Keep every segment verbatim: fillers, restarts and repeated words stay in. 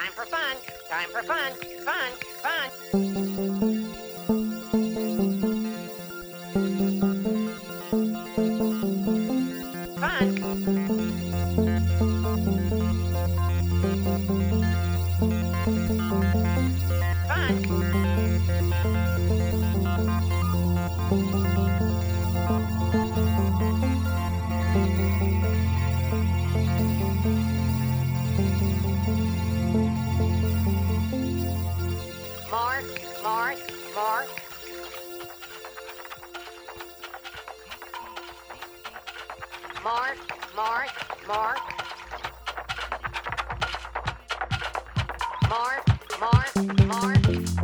Time for fun. Time for fun. Fun. Fun. Fun. More, more, more. More, more, more. More, more, more.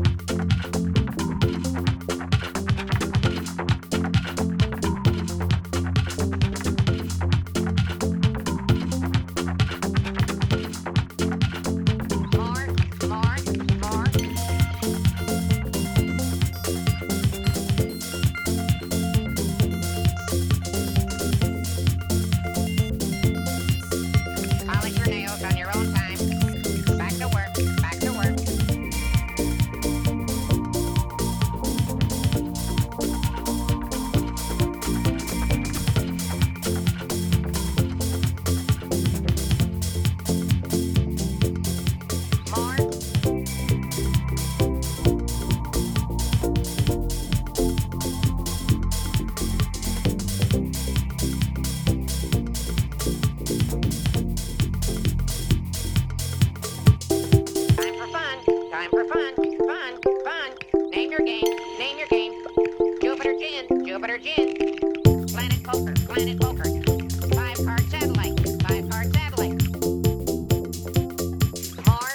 More, more, more. Polish your nails on your own time. Back to work, back to work. More. Time for fun. Time for fun. Fun. Fun. Name your game. Name your game. Jupiter Gin. Jupiter Gin. Planet Poker. Planet Poker. Five card satellite. Five card satellite. More.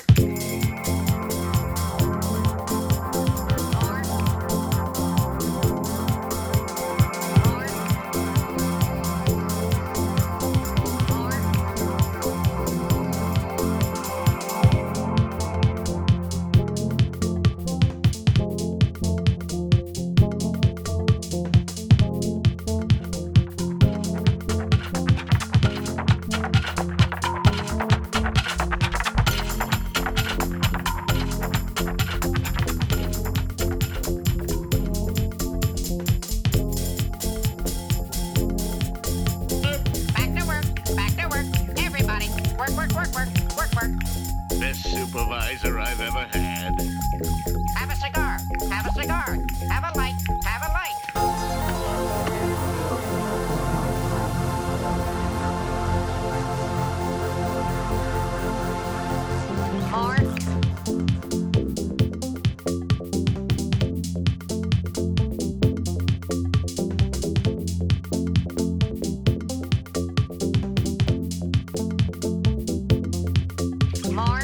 More. More. More. Back to work. Back to work. Everybody. Work, work, work, work, work, work. Best supervisor I've ever had. Have a cigar. Have a cigar. Have a light. Have a light. More. More.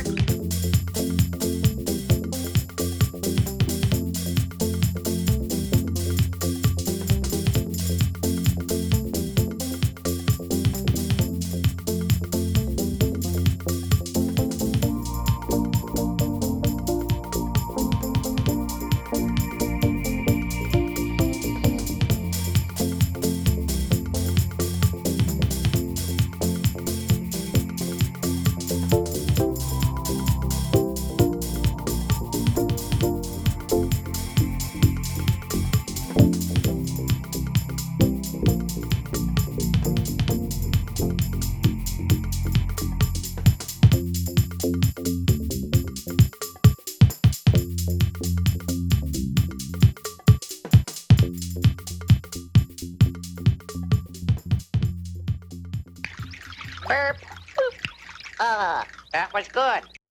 Burp. Boop. Ah, that was good.